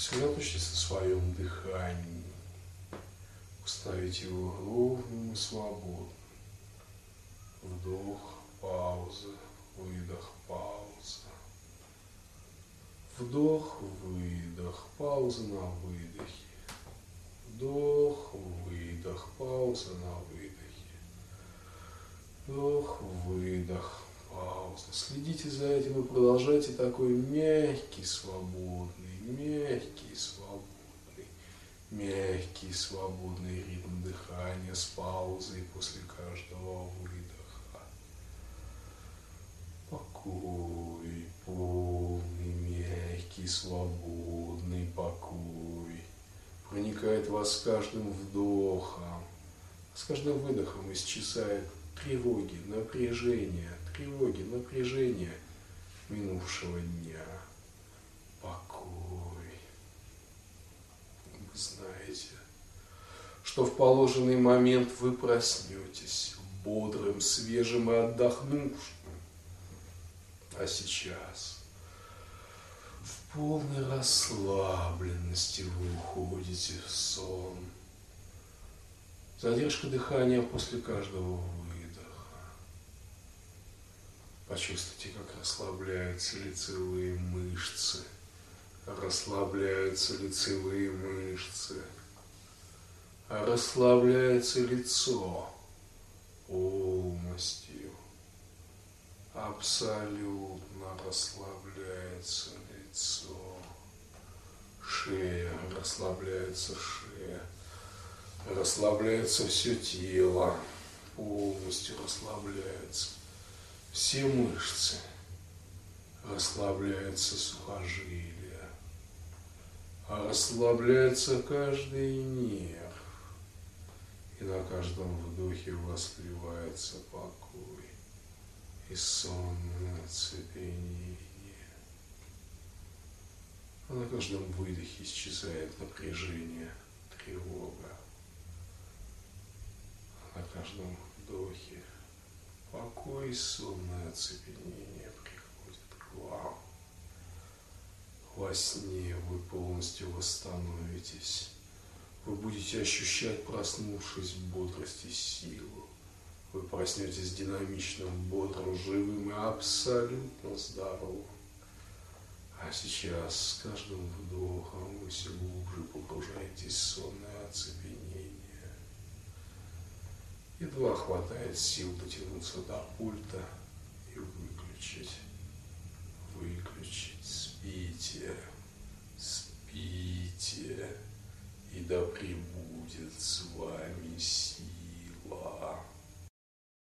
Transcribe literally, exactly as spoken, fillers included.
Сосредоточьтесь на своем дыхании. Установите его ровным и свободным. Вдох, пауза, выдох, пауза. Вдох, выдох, пауза на выдохе. Вдох, выдох, пауза на выдохе. Вдох, выдох, пауза. Следите за этим и продолжайте такой мягкий, свободный, мягкий, свободный, мягкий, свободный ритм дыхания с паузой после каждого выдоха. Покой, полный, мягкий, свободный покой проникает в вас с каждым вдохом, с каждым выдохом исчезает тревоги, напряжение, тревоги, напряжение минувшего дня. Покой. Вы знаете, что в положенный момент вы проснетесь бодрым, свежим и отдохнувшим. А сейчас в полной расслабленности вы уходите в сон. Задержка дыхания после каждого выдоха. Почувствуйте, как расслабляются лицевые мышцы. Расслабляются лицевые мышцы. Расслабляется лицо полностью. Абсолютно расслабляется лицо. Шея, расслабляется шея. Расслабляется все тело. Полностью расслабляется. Все мышцы. Расслабляется сухожилие. Расслабляется каждый нерв. И на каждом вдохе у вас вливается покой и сонное оцепенение. А на каждом выдохе исчезает напряжение, тревога. А на каждом вдохе покой и сонное оцепенение приходит к вам. Во сне вы полностью восстановитесь. Вы будете ощущать, проснувшись, бодрость и силу. Вы проснетесь динамичным, бодрым, живым и абсолютно здоровым. А сейчас с каждым вдохом вы все глубже погружаетесь в сонное оцепенение. Едва хватает сил дотянуться до пульта и выключить. Выключить. Спите. Спите. И да пребудет звук